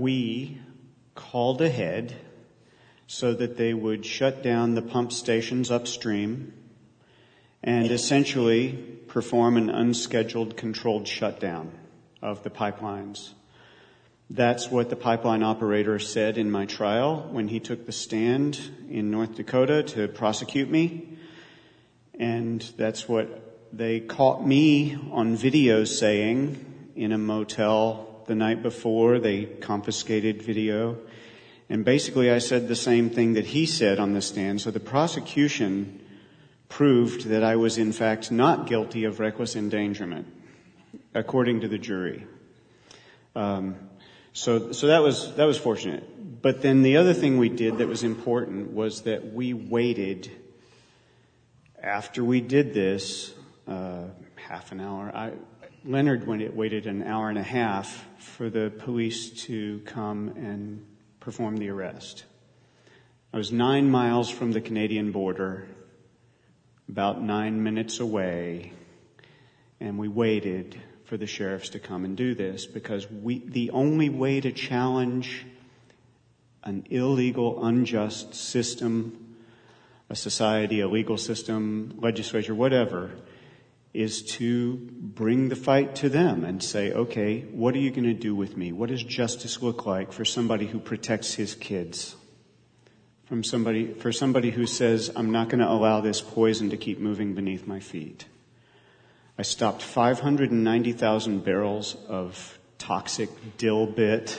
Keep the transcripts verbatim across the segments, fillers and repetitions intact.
we called ahead so that they would shut down the pump stations upstream and essentially perform an unscheduled controlled shutdown of the pipelines. That's what the pipeline operator said in my trial when he took the stand in North Dakota to prosecute me. And that's what they caught me on video saying in a motel the night before. They confiscated video. And basically I said the same thing that he said on the stand. So the prosecution proved that I was in fact not guilty of reckless endangerment, according to the jury. Um, so, so that was, that was fortunate. But then the other thing we did that was important was that we waited after we did this, uh, half an hour. I, Leonard waited an hour and a half for the police to come and perform the arrest. I was nine miles from the Canadian border, about nine minutes away, and we waited for the sheriffs to come and do this because we, the only way to challenge an illegal, unjust system, a society, a legal system, legislature, whatever, is to bring the fight to them and say, okay, what are you going to do with me? What does justice look like for somebody who protects his kids? From somebody, for somebody who says, I'm not going to allow this poison to keep moving beneath my feet. I stopped five hundred ninety thousand barrels of toxic dilbit.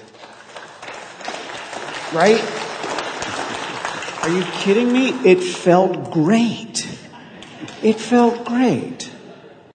Right? Are you kidding me? It felt great. It felt great.